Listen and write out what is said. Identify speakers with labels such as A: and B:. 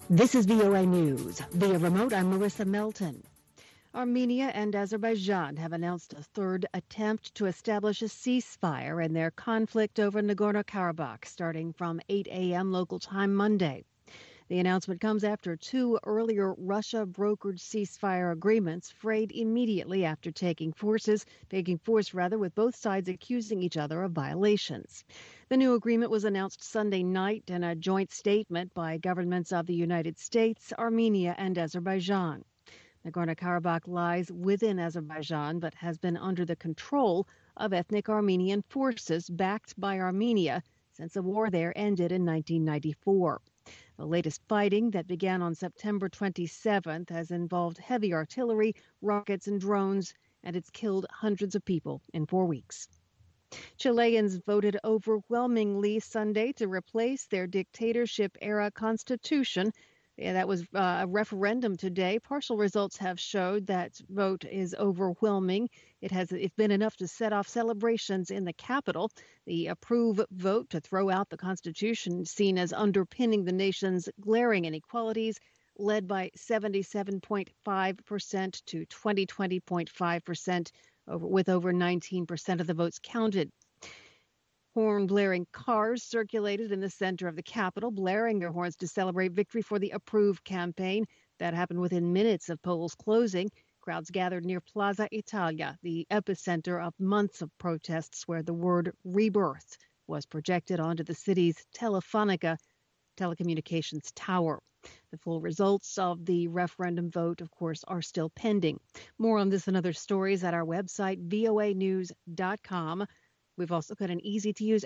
A: This is VOA News. Via remote, I'm Marissa Melton. Armenia and Azerbaijan have announced a third attempt to establish a ceasefire in their conflict over Nagorno-Karabakh, starting from 8 a.m. local time Monday. The announcement comes after two earlier Russia-brokered ceasefire agreements frayed immediately after taking force, with both sides accusing each other of violations. The new agreement was announced Sunday night in a joint statement by governments of the United States, Armenia, and Azerbaijan. Nagorno-Karabakh lies within Azerbaijan but has been under the control of ethnic Armenian forces backed by Armenia since the war there ended in 1994. The latest fighting that began on September 27th has involved heavy artillery, rockets, and drones, and it's killed hundreds of people in 4 weeks. Chileans voted overwhelmingly Sunday to replace their dictatorship-era constitution. That was a referendum today. Partial results have showed that vote is overwhelming. It's been enough to set off celebrations in the capital. The approve vote to throw out the Constitution, seen as underpinning the nation's glaring inequalities, led by 77.5% to 20.5%, with over 19% of the votes counted. Horn-blaring cars circulated in the center of the Capitol, blaring their horns to celebrate victory for the Approve campaign. That happened within minutes of polls closing. Crowds gathered near Plaza Italia, the epicenter of months of protests where the word rebirth was projected onto the city's Telefonica telecommunications tower. The full results of the referendum vote, of course, are still pending. More on this and other stories at our website, voanews.com. We've also got an easy-to-use